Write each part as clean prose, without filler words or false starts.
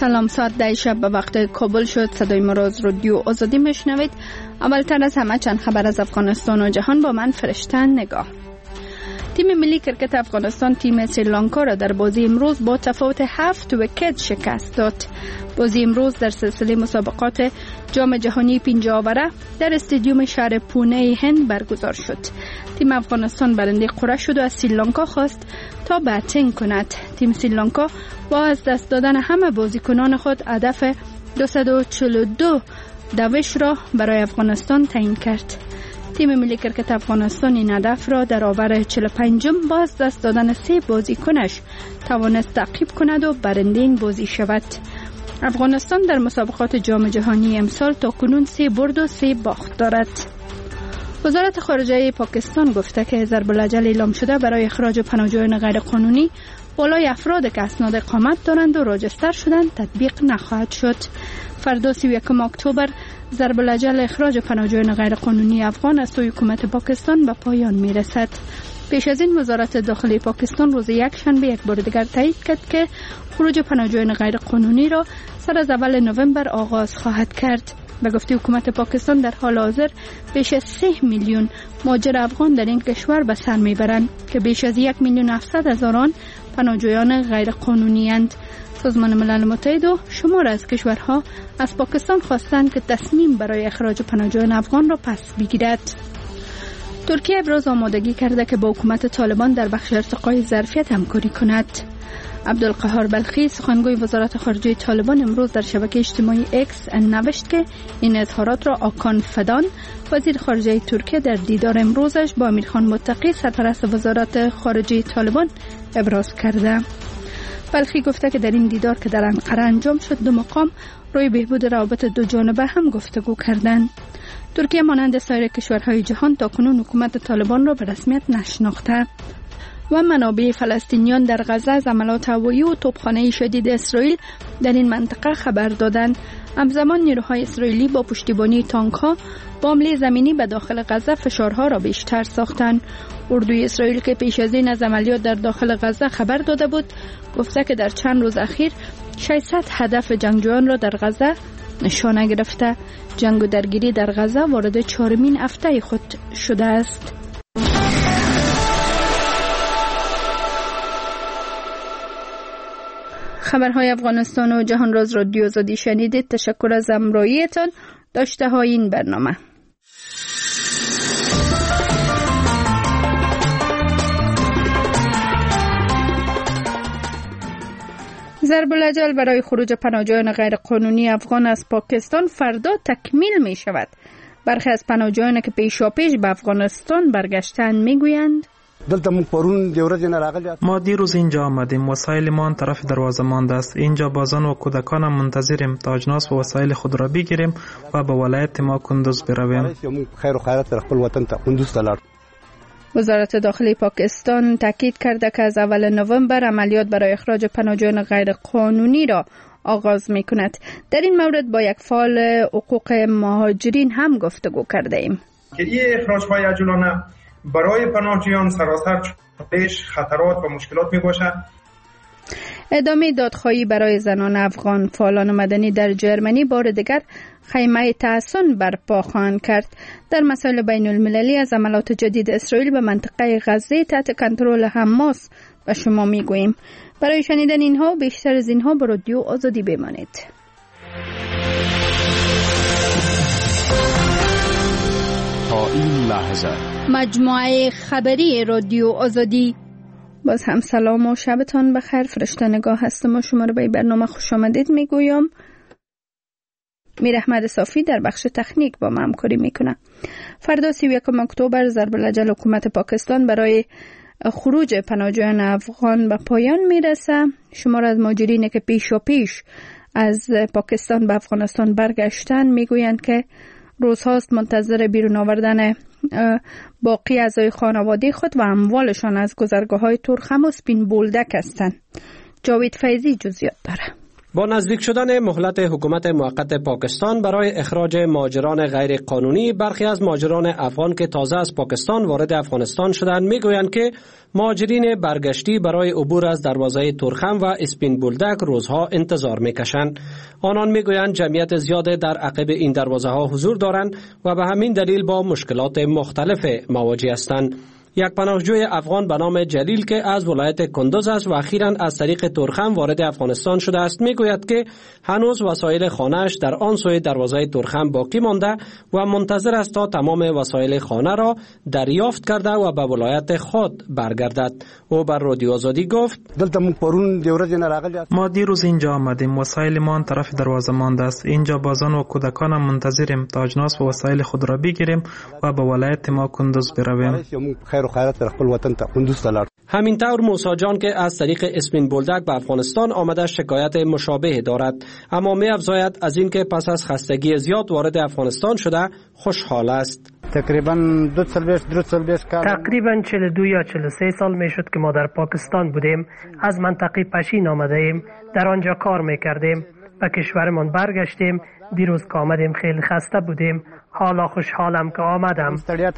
سلام، ساعت 10 شب به وقت کابل شد. صدای ما را از رادیو آزادی میشنوید. اولتر از همه چند خبر از افغانستان و جهان با من فرشته نگاه. تیم ملی کرکت افغانستان تیم سریلانکا را در بازی امروز با تفاوت 7 ویکت شکست داد. بازی امروز در سلسله مسابقات جام جهانی 50 آوره در استادیوم شهر پونه هند برگزار شد. تیم افغانستان برنده قرعه شد و از سریلانکا خواست تا بتینگ کند. تیم سریلانکا با از دست دادن همه بازیکنان خود هدف 242 دوش را برای افغانستان تعیین کرد. تیم ملی کرکت افغانستان این هدف را در آور 45 با از دست دادن 3 بازیکنش توانست تعقیب کند و برنده این بازی شود. افغانستان در مسابقات جام جهانی امسال تاکنون 3 برد و 3 باخت دارد. وزارت خارجه پاکستان گفته که ضرب الاجل اعلام شده برای اخراج پناهجویان غیرقانونی بالای افراد که اسناد اقامت دارند و راجستر شدند تطبیق نخواهد شد. فردا 31 اکتبر ضرب الاجل اخراج پناهجویان غیرقانونی افغان از سوی حکومت پاکستان به پایان میرسد. پیش از این وزارت داخلی پاکستان روز یکشنبه یک بار دیگر تایید کرد که خروج پناهجویان غیرقانونی را سر از اول نوامبر آغاز خواهد کرد. به گفته حکومت پاکستان در حال حاضر بیش از 3 میلیون مهاجر افغان در این کشور به سر میبرند که بیش از 1,700,000 آن پناهجویان غیرقانونی اند. سازمان ملل متحد و شمار از کشورها از پاکستان خواستند که تصمیم برای اخراج پناهجویان افغان را پس بگیرد. ترکیه ابراز آمادگی کرده که با حکومت طالبان در بخش ارتقای ظرفیت همکاری کند. عبدالقهار بلخی سخنگوی وزارت خارجه طالبان امروز در شبکه اجتماعی اکس نوشت که این اظهارات را آکان فدان وزیر خارجه ترکیه در دیدار امروزش با امیرخان متقی سرپرست وزارت خارجه طالبان ابراز کرده. بلخی گفته که در این دیدار که در انقره انجام شد دو مقام روی بهبود روابط دو جانبه هم گفتگو کردند. ترکیه مانند سایر کشورهای جهان تاکنون حکومت طالبان را به رسمیت نشناخته و منابع فلسطینیان در غزه از حملات هوایی و توپخانه شدید اسرائیل در این منطقه خبر دادند. همزمان نیروهای اسرائیلی با پشتیبانی تانک‌ها با حمله زمینی به داخل غزه فشارها را بیشتر ساختند. اردوی اسرائیل که پیش از این از عملیات در داخل غزه خبر داده بود گفته که در چند روز اخیر 600 هدف جنگجویان را در غزه نشانه گرفته. جنگ و درگیری در غزه وارد 4مین هفته خود شده است. خبرهای افغانستان و جهان را از رادیو آزادی شنیدید. تشکر از همراهیتان. داشته های این برنامه. ضرب الاجل برای خروج پناهجویان غیرقانونی افغان از پاکستان فردا تکمیل می شود. برخی از پناهجویان که پیشاپیش به افغانستان برگشتند می گویند ما دیروز اینجا آمدیم. وسایل ما آن طرف دروازه مانده است. اینجا بازان و کودکان منتظریم تا اجناس و وسایل خود را بگیریم و به ولایت ما کندوز برویم. وزارت داخلی پاکستان تاکید کرده که از اول نوامبر عملیات برای اخراج پناهجویان غیرقانونی را آغاز می کند. در این مورد با یک فعال حقوق مهاجرین هم گفتگو کرده ایم. که این اخراج‌های عاجلانه برای پناهجویان سراسر چالش، خطرات و مشکلات می باشد. ادامه دادخواهی برای زنان افغان. فعالان مدنی در جرمنی بار دیگر خیمه تحصن برپا خواهند کرد. در مسائل بین المللی از عملات جدید اسرائیل به منطقه غزه تحت کنترل حماس به شما می گوییم. برای شنیدن اینها و بیشتر از اینها با رادیو آزادی بمانید. تا این لحظه مجموعه خبری رادیو آزادی. باز هم سلام و شبتان بخیر. فرشته نگاه هستم و شما رو به برنامه خوش آمدید میگویم. میر احمد صافی در بخش تکنیک با ما همکاری میکنه. فردا 31 اکتبر ضرب الاجل حکومت پاکستان برای خروج پناهجویان افغان به پایان میرسه. شمار از مهاجرین که پیش از پاکستان به افغانستان برگشتن میگویند که روزهاست منتظر بیرون آوردن باقی اعضای خانواده خود و اموالشان از گذرگاه‌های ترخم و سپین بولدک هستند. جاوید فیضی جزئیات داره. با نزدیک شدن مهلت حکومت موقت پاکستان برای اخراج مهاجران غیر قانونی، برخی از مهاجران افغان که تازه از پاکستان وارد افغانستان شدند میگویند که مهاجرین برگشتی برای عبور از دروازه تورخم و اسپین بولدک روزها انتظار میکشند. آنان میگویند جمعیت زیاد در عقب این دروازه ها حضور دارند و به همین دلیل با مشکلات مختلف مواجه هستند. یک پناهجوی افغان به نام جلیل که از ولایت کندوز است و اخیراً از طریق تورخم وارد افغانستان شده است میگوید که هنوز وسایل خانه‌اش در آن سوی دروازه تورخم باقی مانده و منتظر است تا تمام وسایل خانه را دریافت کرده و به ولایت خود برگردد. او بر رادیو آزادی گفت: ما دیروز اینجا آمدیم، وسایل ما آن طرف دروازه مانده است. اینجا بازان و کودکانم منتظریم تا اجناس و وسایل خود را بگیریم و به ولایت ما کندوز برویم. همین طور موسی جان که از طریق اسپین بولدک به افغانستان آمده شکایت مشابه دارد، اما می افزاید از این که پس از خستگی زیاد وارد افغانستان شده خوشحال است. تقریبا 42 یا 43 سال می شد که ما در پاکستان بودیم. از منطقه پشین آمده ایم، در آنجا کار می کردیم، به کشورمان برگشتیم. دیروز که آمدیم خیلی خسته بودیم، حالا خوشحالم که آمدم.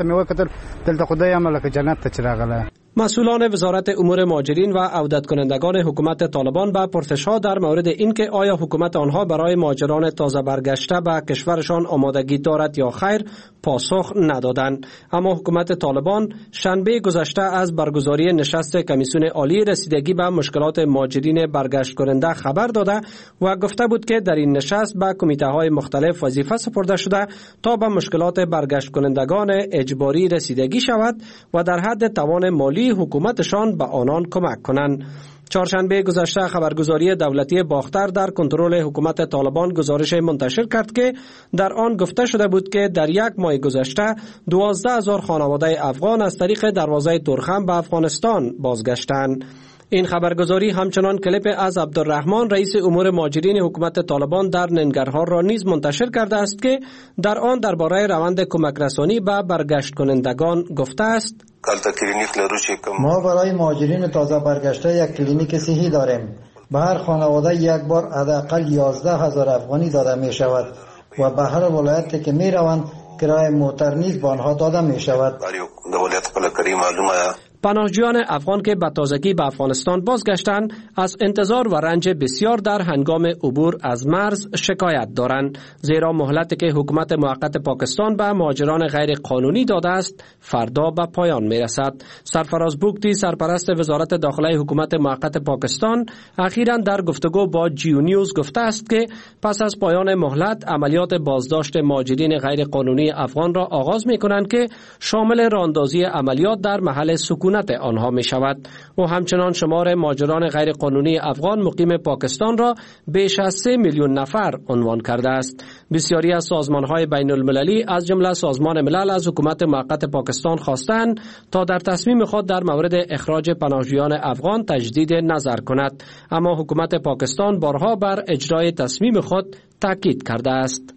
مسئولان وزارت امور مهاجرین و عودت کنندگان حکومت طالبان به پرسش‌ها در مورد اینکه آیا حکومت آنها برای مهاجران تازه برگشته به کشورشان آمادگی دارد یا خیر پاسخ ندادند. اما حکومت طالبان شنبه گذشته از برگزاری نشست کمیسیون عالی رسیدگی به مشکلات مهاجرین برگشت کننده خبر داده و گفته بود که در این نشست به کمیته‌های مختلف وظیفه سپرده شده تا به مشکلات برگشت کنندگان اجباری رسیدگی شود و در حد توان مالی حکومتشان به آنان کمک کنند. چهارشنبه گذشته خبرگزاری دولتی باختر در کنترل حکومت طالبان گزارش منتشر کرد که در آن گفته شده بود که در یک ماه گذشته 12,000 خانواده افغان از طریق دروازه تورخم به افغانستان بازگشتند. این خبرگزاری همچنان کلیپ از عبدالرحمن رئیس امور مهاجرین حکومت طالبان در ننگرهار را نیز منتشر کرده است که در آن درباره روند کمک رسانی به برگشت کنندگان گفته است: ما برای مهاجرین تازه برگشته یک کلینیک صحی داریم. به هر خانواده یک بار حداقل 11,000 افغانی داده می شود و به هر ولایتی که می روند کرایه موتر نیز به آنها داده می شود. پناهجویان افغان که به تازگی به افغانستان بازگشتند از انتظار و رنج بسیار در هنگام عبور از مرز شکایت دارند، زیرا مهلتی که حکومت موقت پاکستان به مهاجران غیر قانونی داده است فردا به پایان میرسد. سرفراز بوگتی سرپرست وزارت داخله حکومت موقت پاکستان اخیراً در گفتگو با جیو نیوز گفته است که پس از پایان مهلت عملیات بازداشت مهاجرین غیر قانونی افغان را آغاز می‌کنند که شامل راهاندازی عملیات در محل سکونت آنها می شود. و همچنان شمار مهاجران غیر قانونی افغان مقیم پاکستان را بیش از 3 میلیون نفر عنوان کرده است. بسیاری از سازمان‌های بین المللی از جمله سازمان ملل از حکومت موقت پاکستان خواستند تا در تصمیم خود در مورد اخراج پناهجویان افغان تجدید نظر کند، اما حکومت پاکستان بارها بر اجرای تصمیم خود تاکید کرده است.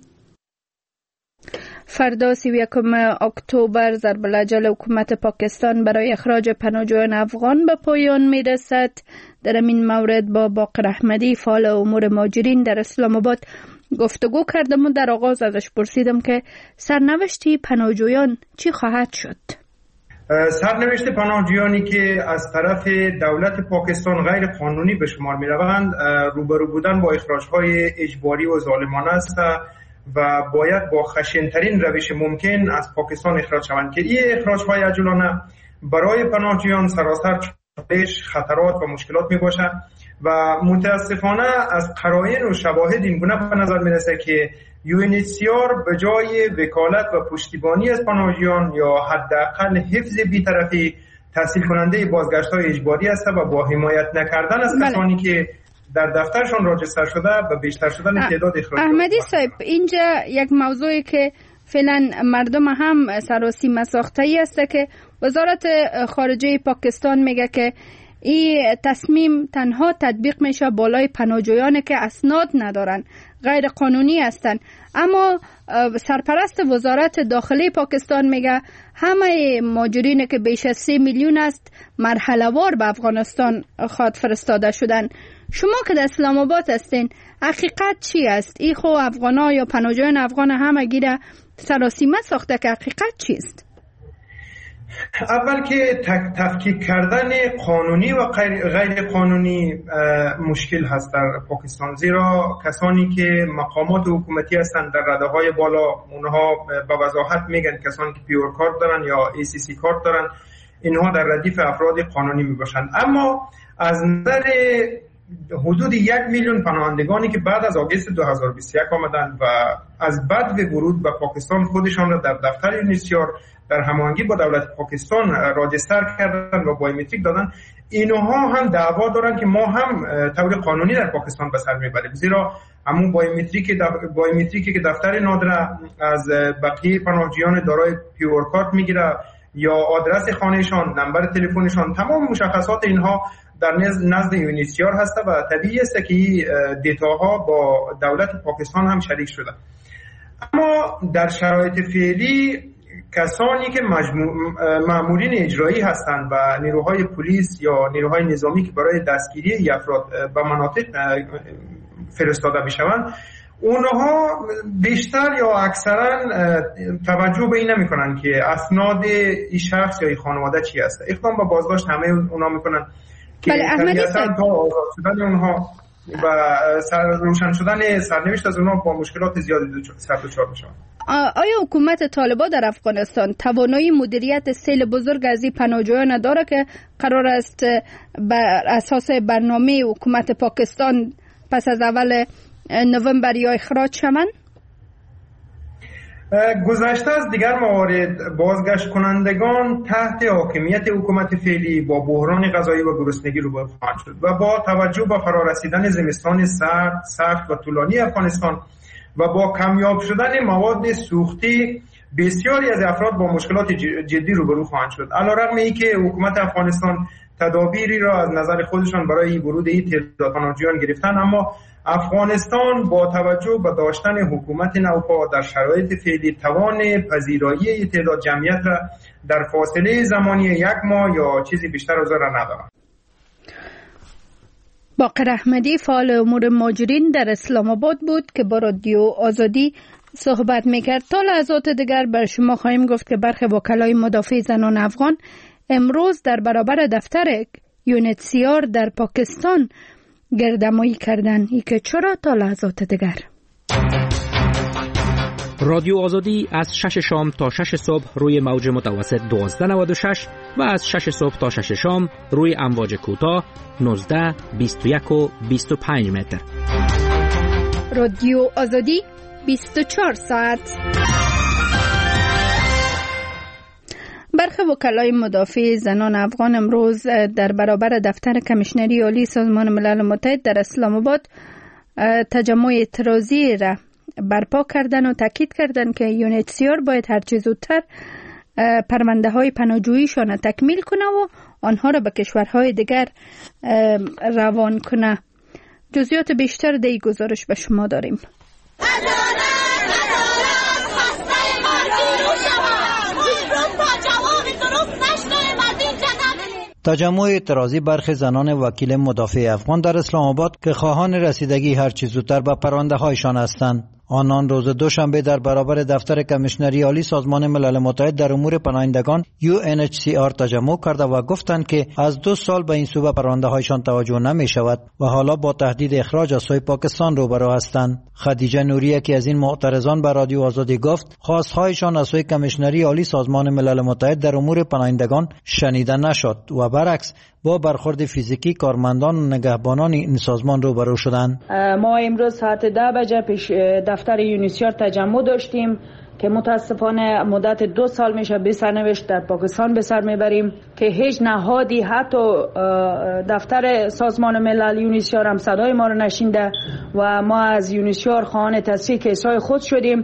فردا 31 اکتبر ضرب الاجل حکومت پاکستان برای اخراج پناهجویان افغان به پایان میرسد. در این مورد با باقر احمدی فعال امور مهاجرین در اسلام آباد گفتگو کردم و در آغاز ازش پرسیدم که سرنوشت پناهجویان چی خواهد شد. سرنوشت پناهجویانی که از طرف دولت پاکستان غیر قانونی به شمار می روند روبرو بودن با اخراج‌های اجباری و ظالمانه است و باید با خشن‌ترین روش ممکن از پاکستان اخراج شوند که این اخراج‌های عاجلانه برای پناهجویان سراسر چالش، خطرات و مشکلات میباشد و متاسفانه از قرائن و شواهد این گونه به نظر میرسه که UNHCR به جای وکالت و پشتیبانی از پناهجویان یا حداقل حفظ بی‌طرفی تحصیل کننده بازگشت‌های اجباری است و با حمایت نکردن از کسانی که در دفترشان راجستر شده و بیشتر شدن تعداد اخراجات. احمدی صاحب، اینجا یک موضوعی که فعلا مردم هم سراسیمه ساخته‌ای است که وزارت خارجه پاکستان میگه که این تصمیم تنها تطبیق میشه بالای پناهجویانی که اسناد ندارن، غیر قانونی هستند. اما سرپرست وزارت داخلی پاکستان میگه همه مهاجرین که بیش از 3 میلیون است مرحله وار به افغانستان خواهد فرستاده شدن. شما که در اسلام آباد هستین، حقیقت چی است؟ ای خو افغانا یا پناهجویان افغان همه گیره سراسیمه ساخته که حقیقت چیست؟ اول که تفکیک کردن قانونی و غیر قانونی مشکل هست در پاکستان، زیرا کسانی که مقامات حکومتی هستند در رده‌های بالا اونها به وضاحت میگن کسانی که پیور کارت دارن یا ACC کارت دارن اینها در ردیف افراد قانونی میباشند. اما از نظر حدود 1 میلیون پناهندگانی که بعد از آگوست 2021 آمدند و از بعد ورود به پاکستان خودشان را در دفتر یونیسیار در هماهنگی با دولت پاکستان راجستر کردن و بایومتریک دادن، اینها هم دعوا دارن که ما هم طور قانونی در پاکستان به سر میبریم، زیرا همون بایومتریکی که دفتر نادره از بقیه پناهجویان دارای پیور کارت میگیره یا آدرس خانهشان، نمبر تلفنشان، تمام مشخصات اینها در نزد یونیسیار هسته و طبیعی است که دیتاها با دولت پاکستان هم شریک شده. اما در شرایط فعلی کسانی که مامورین اجرایی هستند و نیروهای پلیس یا نیروهای نظامی که برای دستگیری افراد به مناطق فرستاده میشوند، اونها بیشتر یا اکثرا توجه به این نمیکنن که اسناد این شخص یا این خانواده چی هست. اقدام به بازداشت همه اونها میکنن که طبیعتاً تا آزاد شدن اونها و روشن شدن سرنوشت از اونها با مشکلات زیادی سر دچار میشن. آیا حکومت طالبان در افغانستان توانایی مدیریت سیل بزرگ از این پناهجویان داره که قرار است بر اساس برنامه حکومت پاکستان پس از اول نوامبر یا اخراج شوند؟ گذشته از دیگر موارد بازگشت کنندگان تحت حاکمیت حکومت فعلی با بحران غذایی و گرسنگی روبرو خواهند شد و با توجه به فرارسیدن زمستان سخت و طولانی افغانستان و با کمیاب شدن مواد سوختی بسیاری از افراد با مشکلات جدی روبرو خواهند شد. علیرغم اینکه حکومت افغانستان تدابیری را از نظر خودشان برای ورود این تعداد پناهجویان گرفتن، اما افغانستان با توجه به داشتن حکومت نوپا در شرایط فعلی توان پذیرایی این تعداد جمعیت را در فاصله زمانی 1 ماه یا چیزی بیشتر از آن را ندارد. باقر احمدی فعال امور مهاجرین در اسلام آباد بود که با رادیو آزادی صحبت میکرد. تا لحظات دیگر بر شما خواهیم گفت که برخی وکلای مدافع زنان افغان امروز در برابر دفتر یونیسیار در پاکستان گردمایی کردند. ای که چرا؟ تا لحظات دیگر. رادیو آزادی از 6 شام تا 6 صبح روی موج متوسط 1296 و از 6 صبح تا 6 شام روی امواج کوتاه 19 21 و 25 متر. رادیو آزادی 24 ساعت. برخی وکلای مدافع زنان افغان امروز در برابر دفتر کمیشنری عالی سازمان ملل متحد در اسلام آباد تجمع اعتراضی را برپا کردن و تاکید کردند که یونیسیار باید هر چه زودتر پرونده های پناهجوییشان تکمیل کنه و آنها را به کشورهای دیگر روان کنه. جزئیات بیشتر در این گزارش به شما داریم. تجمع اعتراضی برخی زنان وکیل مدافع افغان در اسلام آباد که خواهان رسیدگی هر چه زودتر به پرونده هایشان هستند. آنان روز دوشنبه در برابر دفتر کمیشنری عالی سازمان ملل متحد در امور پناهندگان UNHCR تجمع کرده و گفتند که از 2 سال به این سو پرونده هایشان توجه نمی شود و حالا با تهدید اخراج از سوی پاکستان روبرو هستند. خدیجه نوریه که از این معترضان به رادیو آزادی گفت خواستهایشان از سوی کمیشنری عالی سازمان ملل متحد در امور پناهندگان شنیده نشد و برعکس با برخورد فیزیکی کارمندان و نگهبانان این سازمان روبرو شدند. ما امروز ساعت 10 بجه پیش دفتر یونیسیار تجمع داشتیم که متاسفانه مدت 2 سال میشه به سرنوشت در پاکستان به سر میبریم که هیچ نهادی حتی دفتر سازمان ملل یونیسیار هم صدای ما رو نشینده و ما از یونیسیار خواهان تصفیه کیسای خود شدیم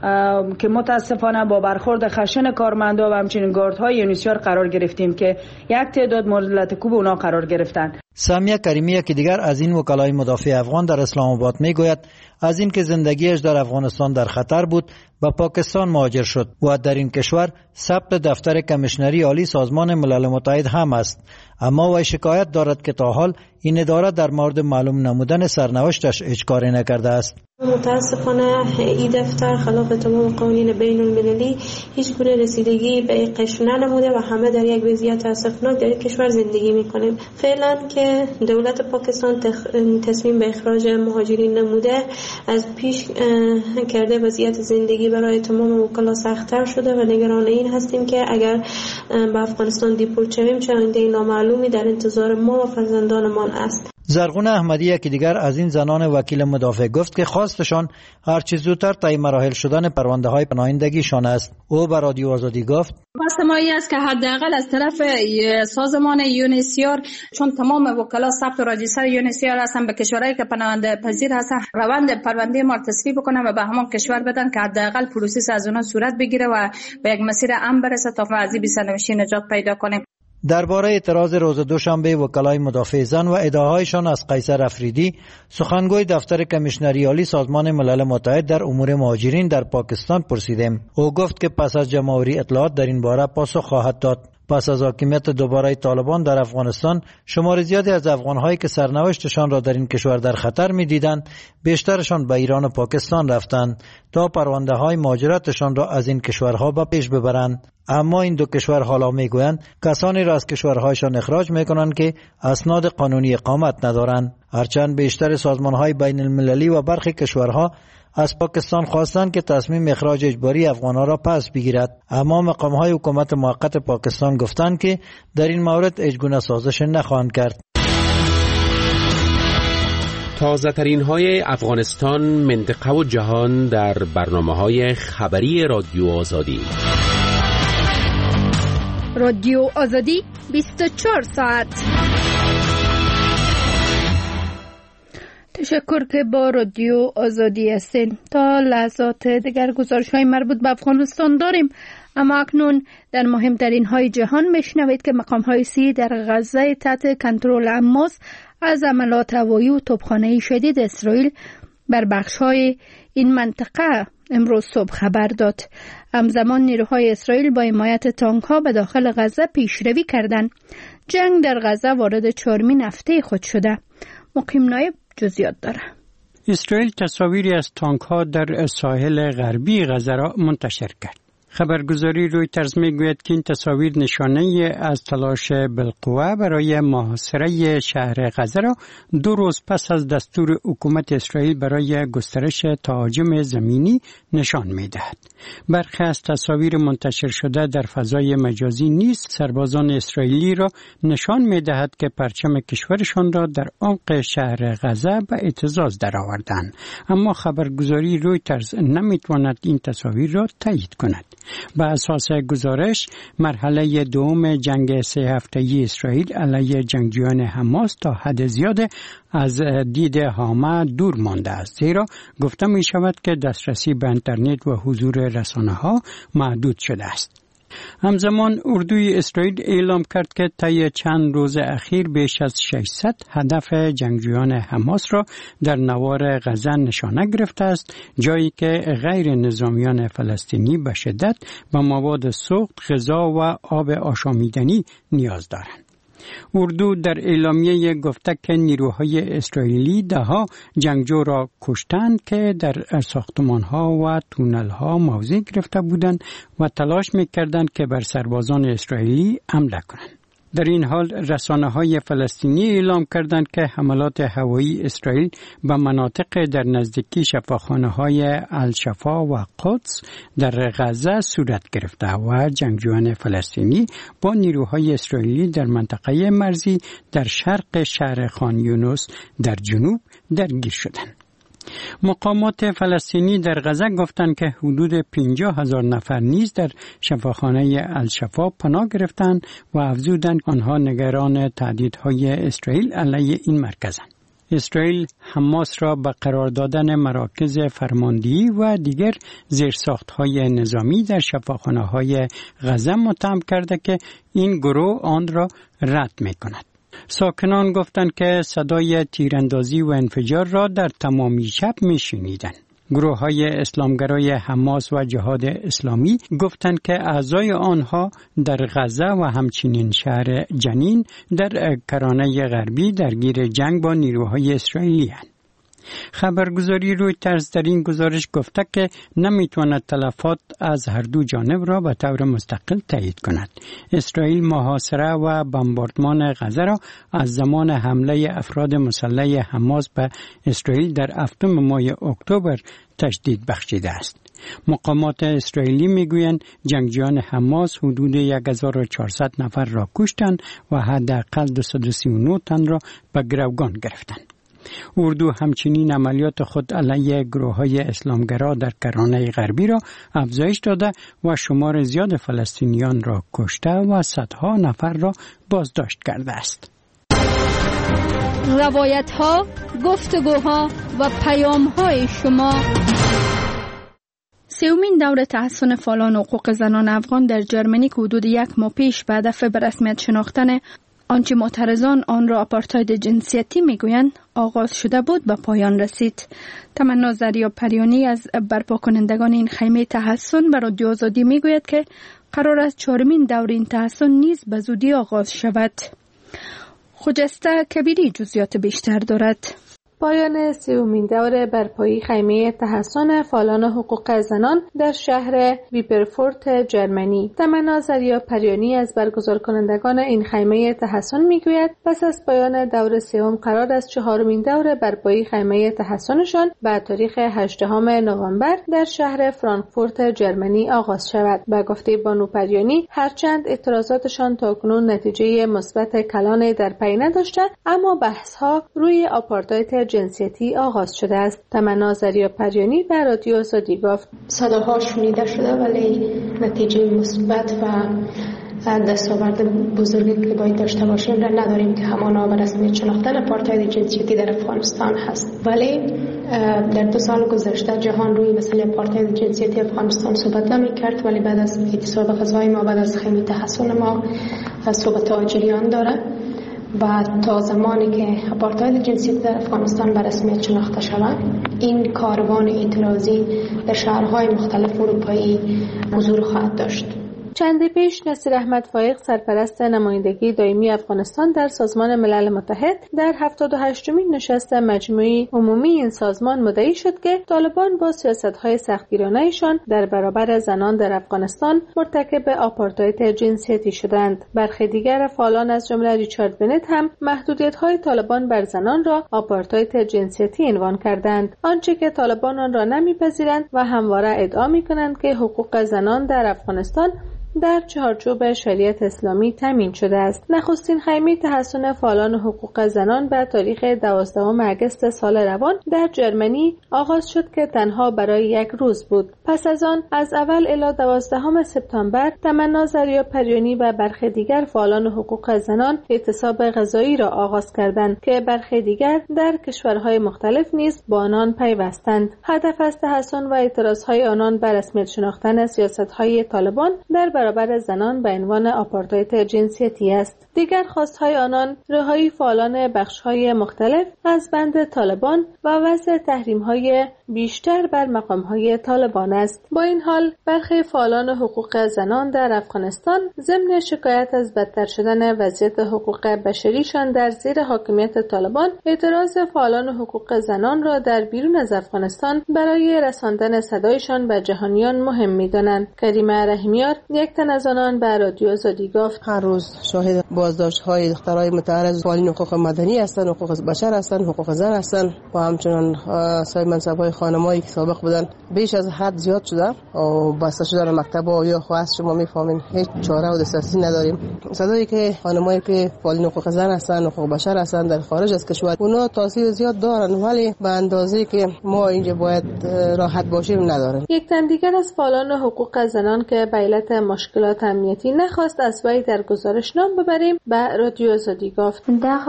که متاسفانه با برخورد خشن کارمندا و همچنین گاردهای یونیسیار قرار گرفتیم که یک تعداد مورد لطکوب اونا قرار گرفتن. سامیه کریمی که دیگر از این وکلای مدافع افغان در اسلام آباد میگوید از این که زندگیش در افغانستان در خطر بود به پاکستان مهاجر شد و در این کشور ثبت دفتر کمیشنری عالی سازمان ملل متحد هم است، اما وی شکایت دارد که تا حال این اداره در مورد معلوم نمودن سرنوشتش هیچ کاری نکرده است. متاسفانه این دفتر خلاف تمام قوانین بین المللی هیچ گونه رسیدگی به این قشر ننموده و همه در یک وضعیت اسفناک در این کشور زندگی میکنیم. فعلا که دولت پاکستان تصمیم به اخراج مهاجرین نموده، از پیش کرده وضعیت زندگی برای تمام وکلا سخت‌تر شده و نگران این هستیم که اگر به افغانستان دیپورت شویم چه آینده نامعلومی در انتظار ما و فرزندانمان است. زرغون احمدی که دیگر از این زنان وکیل مدافع گفت که خواستشان هر چه زودتر طی مراحل شدن پرونده های پناهندگیشان است. او به رادیو آزادی گفت خواست ما این است که حداقل از طرف سازمان یونیسیار، چون تمام وکلا ثبت و راجستر یونیسیار هستن، به کشورهایی که پناهنده پذیر هستن روند پرونده ما تصویب کنن و به همان کشور بدن که حداقل پروسس از اونها صورت بگیره و به یک مسیر امن برسه تا از این بی‌سرنوشتی نجات پیدا کنیم. درباره اعتراض روز دوشنبه وکلای مدافع زن و ادعاهایشان از قیصر افریدی، سخنگوی دفتر کمیشنری عالی سازمان ملل متحد در امور مهاجرین در پاکستان پرسیدیم. او گفت که پس از جمع‌آوری اطلاعات در این باره پاسخ خواهد داد. پس از حاکمیت دوباره طالبان در افغانستان، شمار زیادی از افغان‌هایی که سرنوشتشان را در این کشور در خطر می‌دیدند، بیشترشان به ایران و پاکستان رفتند تا پرونده‌های مهاجرتشان را از این کشورها به پیش ببرند. اما این دو کشور حالا میگویند کسانی را از کشورهایشان اخراج میکنند که اسناد قانونی اقامت ندارند. هرچند بیشتر سازمان‌های بین المللی و برخی کشورها از پاکستان خواستند که تصمیم اخراج اجباری افغان‌ها را پس بگیرد، اما مقام‌های حکومت موقت پاکستان گفتند که در این مورد هیچگونه سازش نخواهند کرد. تازه ترین های افغانستان، منطقه و جهان در برنامه‌های خبری رادیو آزادی. رادیو آزادی 24 ساعت. تشکر که با رادیو آزادی هستین. تا لحظات دیگر گزارش‌های مربوط به افغانستان داریم، اما اکنون در مهمترین های جهان میشنوید که مقام‌های سی در غزه تحت کنترل حماس از عملیات هوایی و توپخانه‌ای شدید اسرائیل بر بخش‌های این منطقه امروز صبح خبر داد. همزمان نیروهای اسرائیل با حمایت تانک‌ها به داخل غزه پیشروی کردند. جنگ در غزه وارد 4مین هفته خود شده. مقیم نایب جزئیات داره. اسرائیل تصاویری از تانک‌ها در ساحل غربی غزه را منتشر کرد. خبرگزاری رویترز میگوید که این تصاویر نشانه از تلاش بالقوه برای محاصره شهر غزه را 2 روز پس از دستور حکومت اسرائیل برای گسترش تهاجم زمینی نشان میدهد. برخی از تصاویر منتشر شده در فضای مجازی نیز سربازان اسرائیلی را نشان میدهد که پرچم کشورشان را در عمق شهر غزه به اعتزاز درآوردند، اما خبرگزاری رویترز نمیتواند این تصاویر را تایید کند. به اساس گزارش، مرحله دوم جنگ 3 هفته‌ای اسرائیل علیه جنگجویان حماس تا حد زیاد از دید همه دور مانده است، زیرا گفته می شود که دسترسی به اینترنت و حضور رسانه‌ها محدود شده است. همزمان اردوی اسرائیل اعلام کرد که طی چند روز اخیر بیش از 600 هدف جنگجویان حماس را در نوار غزه نشانه گرفته است، جایی که غیر نظامیان فلسطینی به شدت به مواد سوخت، غذا و آب آشامیدنی نیاز دارند. اردو در اعلامیه گفته که نیروهای اسرائیلی دهها جنگجو را کشتند که در ساختمان‌ها و تونل‌ها موضع گرفته بودند و تلاش می‌کردند که بر سربازان اسرائیلی حمله کنند. در این حال رسانه‌های فلسطینی اعلام کردند که حملات هوایی اسرائیل به مناطق در نزدیکی شفاخانه‌های الشفا و قدس در غزه صورت گرفته و جنگجویان فلسطینی با نیروهای اسرائیلی در منطقه مرزی در شرق شهر خان یونس در جنوب درگیر شدند. مقامات فلسطینی در غزه گفتند که حدود 50,000 نفر نیز در شفاخانه الشفا پناه گرفتند و افزودند آنها نگران تهدیدهای اسرائیل علیه این مرکزند. اسرائیل حماس را به قرار دادن مراکز فرماندهی و دیگر زیرساخت‌های نظامی در شفاخانه‌های غزه متهم کرده که این گروه آن را رد می‌کند. ساکنان گفتند که صدای تیراندازی و انفجار را در تمامی شب می‌شنیدند. گروه‌های اسلامگرای حماس و جهاد اسلامی گفتند که اعضای آنها در غزه و همچنین شهر جنین در کرانه غربی درگیر جنگ با نیروهای اسرائیلی هستند. خبرگزاری رویترز در این گزارش گفته که نمیتواند تلفات از هر دو جانب را به طور مستقل تایید کند. اسرائیل محاصره و بمباردمان غزه را از زمان حمله افراد مسلح حماس به اسرائیل در 7 ماه اکتبر تجدید بخشیده است. مقامات اسرائیلی میگویند جنگجویان حماس حدود 1400 نفر را کشتند و حداقل 239 تن را به گروگان گرفتند. اردو همچنین عملیات خود علیه گروه‌های اسلامگرا در کرانه غربی را افزایش داده و شمار زیاد فلسطینیان را کشته و صدها نفر را بازداشت کرده است. روایت‌ها، گفتگوها و پیام‌های شما. سومین دور تحسن فعالان حقوق زنان افغان در جرمنی که حدود 1 ماه پیش به هدف به رسمیت شناختن آنچه معترضان آن را آپارتاید جنسیتی میگویند آغاز شده بود به پایان رسید. تمنا زریابپریانی از برپا کنندگان این خیمه تحسن به رادیو آزادی میگوید که قرار است 4مین دور این تحسن نیز به زودی آغاز شود. خجسته کبیری جزئیات بیشتر دارد. پایان سومین دور برپایی خیمه تحسن فعالان حقوق زنان در شهر ویپرفورت جرمنی. تمنا زریابپریانی از برگزار کنندگان این خیمه تحسن میگوید پس از پایان دور سوم قرار است 4مین دور برپایی خیمه تحسنشان به تاریخ 18 نوامبر در شهر فرانکفورت جرمنی آغاز شود. به گفته بانو پریانی هرچند اعتراضاتشان تاکنون نتیجه مثبت کلان در پی نداشته، اما بحث‌ها روی آپارتاید جنسیتی آغاز شده است. تمنا زریابپریانی به رادیو آزادی گفت صداها شنیده شده ولی نتیجه مثبت و دستاورد بزرگی که باید داشته باشیم را نداریم که همانا به رسمیت شناختن آپارتاید جنسیتی در افغانستان هست. ولی در 2 سال گذشته جهان روی مسئله آپارتاید جنسیتی افغانستان صحبت نمی‌کرد، ولی بعد از اعتصاب غذای ما، بعد از خیمه تحسن ما صحبت‌ها جریان داره و تا زمانی که آپارتاید جنسیتی در افغانستان به رسمیت شناخته شود این کاروان اعتراضی در شهرهای مختلف اروپایی حضور خواهد داشت. چندی پیش نصیر احمد فایق سرپرست نمایندگی دائمی افغانستان در سازمان ملل متحد در 78مین نشست مجموعه عمومی این سازمان مدعی شد که طالبان با سیاست‌های سختگیرانه‌شان در برابر زنان در افغانستان مرتکب آپارتاید جنسیتی شدند. برخی دیگر فعالان از جمله ریچارد بنت هم محدودیت‌های طالبان بر زنان را آپارتاید جنسیتی عنوان کردند، آنچه که طالبان آن را نمی‌پذیرند و همواره ادعا می‌کنند که حقوق زنان در افغانستان در چارچوب شریعت اسلامی تامین شده است. نخستین خیمه تحسن فعالان حقوق زنان به تاریخ 12 اگست سال روان در جرمنی آغاز شد که تنها برای 1 روز بود. پس از آن از اول الی 12 سپتامبر تمنا زریابپریانی و برخی دیگر فعالان حقوق زنان اعتصاب غذایی را آغاز کردند که برخی دیگر در کشورهای مختلف نیز با آنان پیوستند. هدف از تحسن و اعتراضهای آنان بر رسمیت شناختن سیاست‌های طالبان در برابر زنان به عنوان آپارتاید جنسیتی است. دیگر خواستهای آنان رهایی فعالان بخش‌های مختلف از بند طالبان و وضع تحریم‌های بیشتر بر مقام‌های طالبان است. با این حال برخی فعالان حقوق زنان در افغانستان ضمن شکایت از بدتر شدن وضعیت حقوق بشریشان در زیر حاکمیت طالبان اعتراض فعالان حقوق زنان را در بیرون از افغانستان برای رساندن صدایشان به جهانیان مهم می‌دانند. کریمه رحیمیار یک تن از آنان به رادیو آزادی گفت هر روز شاهد بازداشت‌های دخترای متعرض فعالین حقوق مدنی هستند، حقوق بشر هستند، حقوق زن هستند و همچنین صاحب منصب‌های خانمایی که سابق بودن بیش از حد زیاد شده و بسته شدن مکتب‌ها یا خواست شما می‌فهمین هیچ چاره و دسترسی نداریم. صدایی که خانمایی که فعالین حقوق زن هستند، حقوق بشر هستند در خارج از کشور اونا تاثیر زیاد دارن ولی به اندازه‌ای که ما اینجا باید راحت باشیم ندارن. یک تن دیگر از فعالان حقوق زنان که به علت مشکلات امنیتی نخواست از وی در گزارش نام ببریم به رادیو آزادی گفت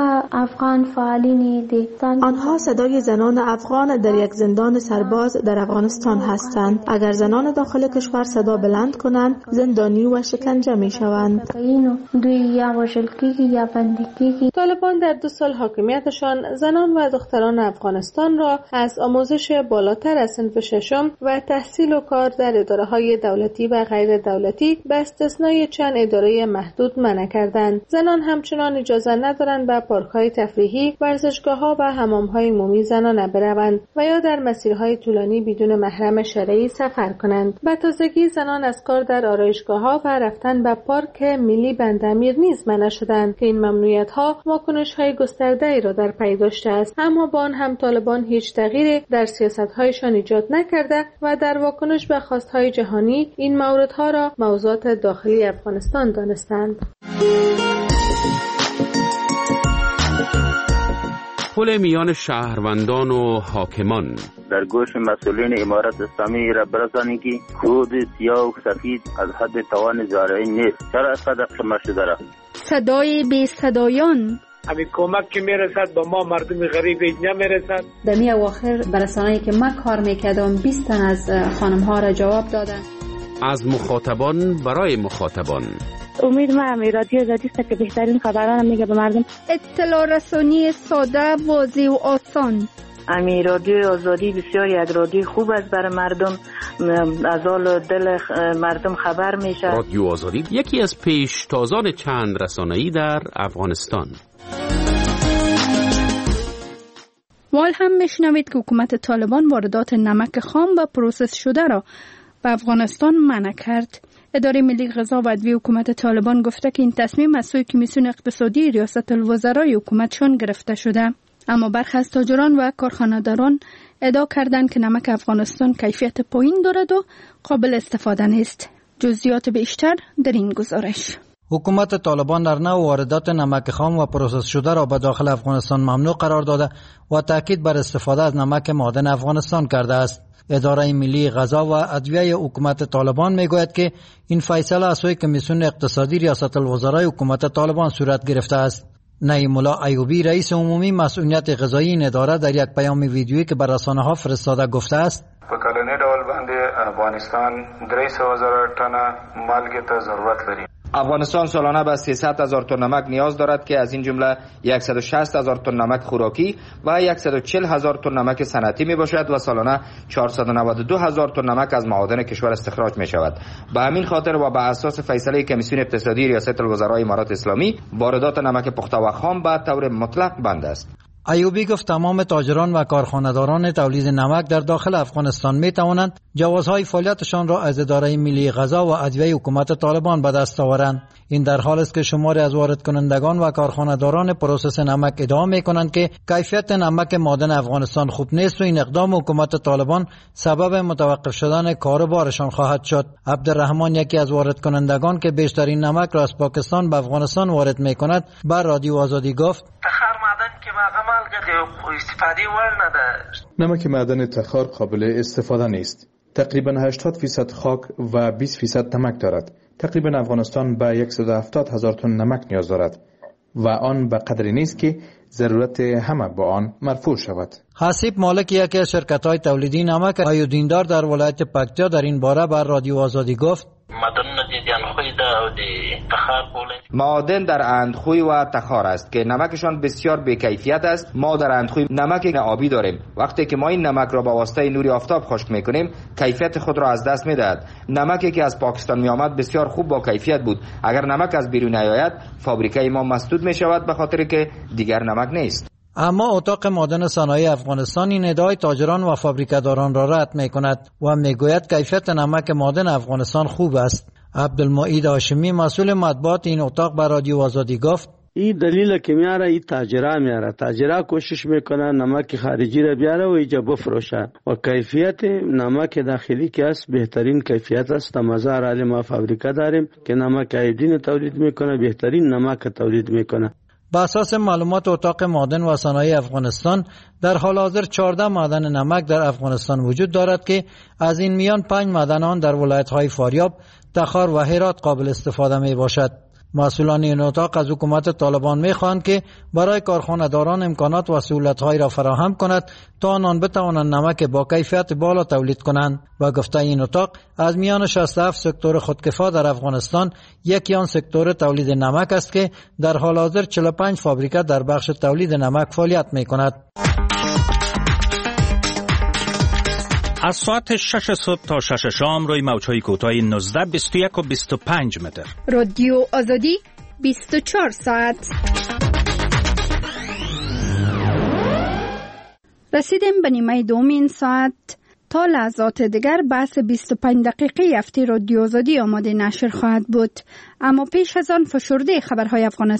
آنها صدای زنان افغان در یک زندان سرباز در افغانستان هستند. اگر زنان داخل کشور صدا بلند کنند زندانی و شکنجه می شوند. طالبان در 2 سال حاکمیتشان زنان و دختران افغانستان را از آموزش بالاتر از صنف 6 و تحصیل و کار در اداره‌های دولتی و غیر دولتی به استثنای چند اداره محدود منع کردند. زنان همچنان اجازه ندارند به پارک‌های تفریحی، ورزشگاه‌ها و حمام‌های عمومی زنانه بروند و یا در مسیرهای طولانی بدون محرم شرعی سفر کنند. به تازگی زنان از کار در آرایشگاه‌ها و رفتن به پارک ملی بندامیر نیز منع شدند که این ممنوعیت‌ها واکنش‌های گسترده‌ای را در پی داشته است. اما با آن هم طالبان هیچ تغییری در سیاست‌هایشان ایجاد نکرده و در واکنش به خواست‌های جهانی این موردها را موضوعات داخلی افغانستان دانستند. پل میان شهروندان و حاکمان در گوش مسئولین امارت اسلامی را برسانید که کود سیاه و سفید از حد توان زارعین نیست. چرا اینقدر خمه شده را؟ صدای بی صدایان همین کمک که میرسد با ما مردم غریب نمیرسد. در می اواخر برسانه‌ای که من کار میکردم 20 تن از خانم‌ها را جواب دادن. از مخاطبان برای مخاطبان. امید ما رادیو آزادی است که بهترین خبران میگه به مردم. اطلاع رسانی ساده، واضح و آسان. رادیو آزادی بسیار یک رادیو خوب است برای مردم، از حال دل مردم خبر میشه. رادیو آزادی یکی از پیشتازان چند رسانه‌ای در افغانستان. وال هم میشنوید که حکومت طالبان واردات نمک خام و پروسس شده را به افغانستان منع کرد. اداره ملی غذا و ادویه حکومت طالبان گفته که این تصمیم از سوی کمیسیون اقتصادی ریاست الوزرای حکومتشان گرفته شده. اما برخی از تاجران و کارخانه‌داران ادعا کردند که نمک افغانستان کیفیت پایین دارد و قابل استفاده نیست. جزئیات بیشتر در این گزارش. حکومت طالبان در نوع واردات نمک خام و پروسس شده را به داخل افغانستان ممنوع قرار داده و تاکید بر استفاده از نمک معدن افغانستان کرده است. اداره ملی غذا و ادویه حکومت طالبان میگوید که این فیصله از سوی کمیسیون اقتصادی ریاست الوزرای حکومت طالبان صورت گرفته است. نعیم الله ایوبی رئیس عمومی مسئولیت غذایی این اداره در یک پیام ویدیویی که بر رسانه‌ها فرستاده گفته است: په کلنی ډول باندې افغانستان 300,000 تن مالګې ته ضرورت لري. افغانستان سالانه به 300,000 تن نمک نیاز دارد که از این جمله 160,000 تن نمک خوراکی و 140,000 تن نمک صنعتی می باشد و سالانه 492,000 تن نمک از معادن کشور استخراج می شود. به همین خاطر و بر اساس فیصله کمیسیون اقتصادی ریاست الوزرای امارات اسلامی واردات نمک پخته و خام به طور مطلق بند است. ایوبی گفت تمام تاجران و کارخانه‌داران تولید نمک در داخل افغانستان می توانند جوازهای فعالیتشان را از اداره ملی غذا و ادویه حکومت طالبان به دست آورند. این در حالی است که شماری از وارد کنندگان و کارخانه‌داران پروسس نمک ادعا می کنند که کیفیت نمک معدن افغانستان خوب نیست و این اقدام حکومت طالبان سبب متوقف شدن کاروبارشان خواهد شد. عبدالرحمن یکی از وارد کنندگان که بیشترین نمک را از پاکستان به افغانستان وارد می کند بر رادیو آزادی گفت: نمک معدن تخار قابل استفاده نیست. تقریبا 80% خاک و 20% نمک دارد. تقریبا افغانستان به 170,000 تن نمک نیاز دارد و آن به قدری نیست که ضرورت همه با آن مرفوع شود. حسیب مالک یکی از شرکت‌های تولیدی نمک ایودیندار در ولایت پکتیا در این باره بر رادیو آزادی گفت: معادن در اندخوی و تخار است که نمکشان بسیار بی‌کیفیت است. ما در اندخوی نمک آبی داریم. وقتی که ما این نمک را با واسطه نور آفتاب خشک می‌کنیم کیفیت خود را از دست می‌دهد. نمکی که از پاکستان می‌آمد بسیار خوب با کیفیت بود. اگر نمک از بیرون نیاید فابریکه ما مسدود می‌شود به خاطر که دیگر نمک نیست. اما اتاق معدن صنایع افغانستان این ادعای تاجران و فابریکه‌داران را رد می‌کند و می‌گوید کیفیت نمک معدن افغانستان خوب است. عبدالمعید هاشمی مسئول مطبوعات این اتاق به رادیو آزادی گفت: این دلیل که میاره این تاجرا کوشش میکنن نمک خارجی را بیاره و اینجا بفروشن و کیفیت نمک داخلی که است بهترین کیفیت است. مزار علی ما فابریکه داریم که نمک ایودین تولید میکنه، بهترین نمک تولید میکنه. به اساس معلومات اتاق معادن و صنایع افغانستان در حال حاضر 14 معدن نمک در افغانستان وجود دارد که از این میان 5 معدن آن در ولایت‌های فاریاب، تخار و هرات قابل استفاده می باشد. مسئولان این اتاق از حکومت طالبان می‌خواهند که برای کارخانه‌داران امکانات و سهولت‌هایی را فراهم کند تا آنان بتوانند نمک با کیفیت بالا تولید کنند. و گفته این اتاق از میان 67 سکتور خودکفا در افغانستان یکی آن سکتور تولید نمک است که در حال حاضر 45 فابریکه در بخش تولید نمک فعالیت می‌کند. از ساعت 6 صبح تا 6 شام روی موج‌های کوتاه 19، 21 و 25 متر. رادیو آزادی 24 ساعت. رسیدیم به نیمه دوم این ساعت. تا لحظات دیگر بحث 25 دقیقه هفته رادیو آزادی آماده نشر خواهد بود. اما پیش از آن فشرده خبرهای افغانستان